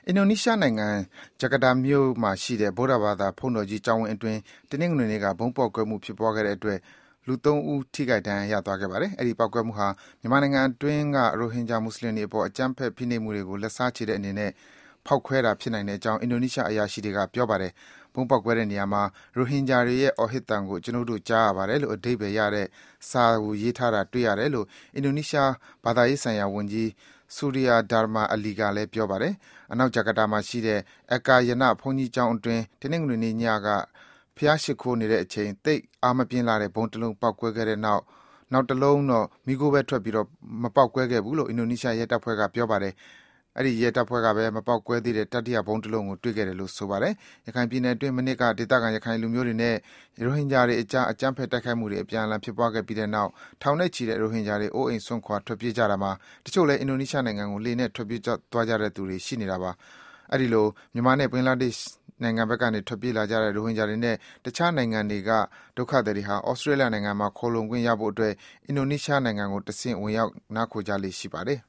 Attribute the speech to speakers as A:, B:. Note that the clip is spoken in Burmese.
A: အင်ဒိုနီးရှားနိုင်ငံဂျကာတာမြို့မှာရှိတဲ့ဗုဒ္ဓဘာသာဘုန်းတော်ကြီးကျောင်းဝင်းအတွင်းတနင်္ဂနွေနေ့ကဗုံးပေါက်ကွဲမှုဖြစ်ပွားခဲ့တဲ့အတွက်လူ ၃ ဦးထိခိုက်ဒဏ်ရာရသွားခဲ့ပါတယ်။အဲဒီပေါက်ကွဲမှုဟာမြန်မာနိုင်ငံအတွင်းကရိုဟင်ဂျာမွတ်ဆလင်တွေအပေါ်အကြမ်းဖက်ဖိနှိပ်မှုတွေကိုလက်စားချေတဲ့အနေနဲ့ဖောက်ခွဲတာဖြစ်နိုင်ကြောင်းအင်ဒိုနီးရှားအရာရှိတွေကပြောပါတယ်။ဗုံးပေါက်ကွဲတဲ့နေရာမှာရိုဟင်ဂျာတွေရဲ့အော်ဟစ်သံကိုကျွန်ုပ်တို့ကြားရပါတယ်လို့အဓိပ္ပါယ်ရတဲ့စာကိုရေးထားတာတွေ့ရတယ်လို့အင်ဒိုနီးရှားဘာသာရေးဆိုင်ရာဝန်ကြီးSurya Dharma Ali ကလည်းပြောပါတယ်။အနောက်ဂျကာတာမှာရှိတဲ့Eka Yana ဘုန်းကြီးကျောင်းအတွင်းတနင်္ဂနွေနေ့ညကဘုရားရှိခိုးနေတဲ့အချိန်သိပ်အားမပြင်းလှတဲ့ဗုံးတစ်လုံးပေါက်ကွဲခဲ့တဲ့နောက်တစ်လုံးတော့မီးခိုးပဲထွက်ပြီးမပေါက်ကွဲခဲ့ဘူးလို့အင်ဒိုနီးရှားရဲတပ်ဖွဲ့ကပြောပါတယ်။အဲဒီရဲတပ်ဖွဲ့ကပဲမပေါက်ကွဲသေးတဲ့တတိယဗုံးတစ်လုံးကိုတွေ့ခဲ့တယ်လို့ဆိုပါတယ်။ရခိုင်ပြည်နယ်အတွင်းမနှစ်ကဒေသခံရခိုင်လူမျိုးတွေနဲ့ရိုဟင်ဂျာတွေအကြားအကြမ်းဖက်တိုက်ခိုက်မှုတွေအပြန်အလှန်ဖြစ်ပွားခဲ့ပြီးတဲ့နောက်ထောင်နဲ့ချီတဲ့ရိုဟင်ဂျာတွေအိုးအိမ်စွန့်ခွာထွက်ပြေးကြတာမှာတချို့လည်းအင်ဒိုနီးရှားနိုင်ငံကိုလှေနဲ့ထွက်ပြေးသွားကြတဲ့သူတွေရှိနေတာပါ။အဲဒီလိုမြန်မာနဲ့ဘင်္ဂလားဒေ့ရှ်နိုင်ငံဘက်ကနေထွက်ပြေးလာကြတဲ့ရိုဟင်ဂျာတွေနဲ့တခြားနိုင်ငံတွေကဒုက္ခသည်တွေဟာဩစတြေးလျနိုင်ငံမှာခိုလှုံခွင့်ရဖို့အတွက်အင်ဒိုနီးရှားနိုင်ငံကိုတဆင့်ဝင်ရောက်နားခိုကြလေ့ရှိပါတယ်